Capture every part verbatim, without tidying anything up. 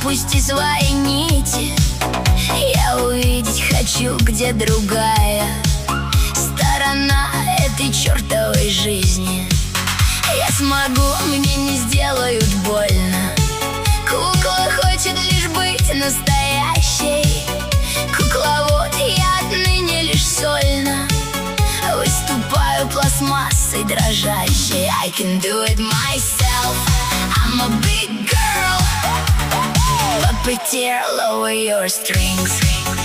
Опусти свои нити. Я увидеть хочу, где другая сторона этой чертовой жизни. Я смогу, мне не сделают больно. Кукла хочет лишь быть настоящей. Кукловод, я отныне лишь сольно выступаю пластмассой дрожащей. I can do it myself. I'm a big girl. Puppeteer, lower your strings.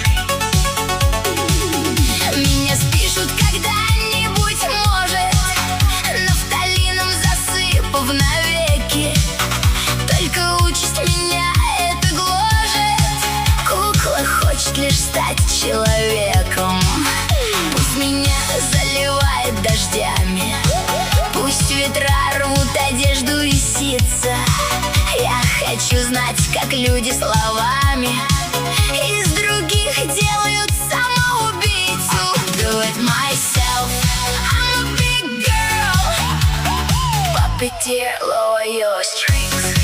Меня спишут когда-нибудь, может, нафталином засыпав навеки. Только участь меня это гложет. Кукла хочет лишь стать человеком. Пусть меня заливает дождями, пусть ветра рвут одежду и ситца. Я хочу знать, как люди словами из других делают самоубийцу. Do it myself. I'm a big girl. Puppeteer, lower your strings.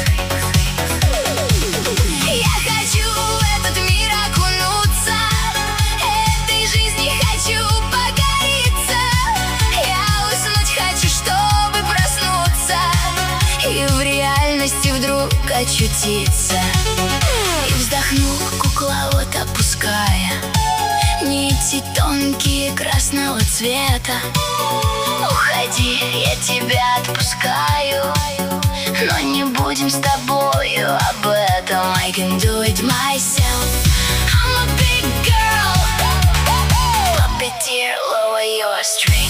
Я хочу в этот мир окунуться, этой жизни хочу покориться. Я уснуть хочу, чтобы проснуться и в реальности вдруг очутиться. И вздохнул кукловод, опуская нити тонкие красного цвета. Уходи, я тебя отпускаю, но не будем с тобою об этом. I can do it myself. I'm a big girl. Puppeteer, lower your strings.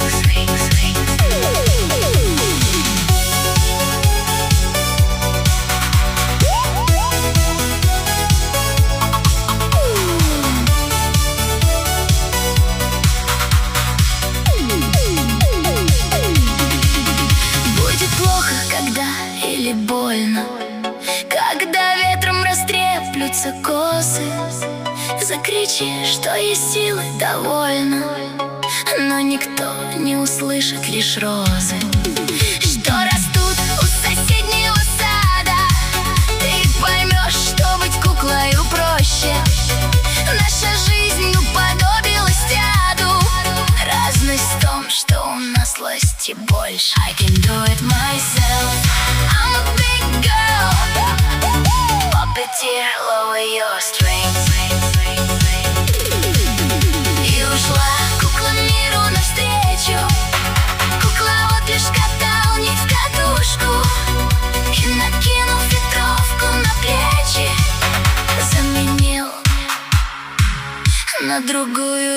Или больно, когда ветром растреплются косы. Закричи, что есть силы довольно, но никто не услышит, лишь розы, что растут у соседнего сада. Ты поймешь, что быть куклою проще. Наша жизнь уподобилась аду. Разность в том, что у нас власти больше. I can do it myself. I'm a big girl. Puppeteer, lower your strings. И ушла кукла миру навстречу. Кукловод лишь катал нить в катушку и, накинув ветровку на плечи, заменил на другую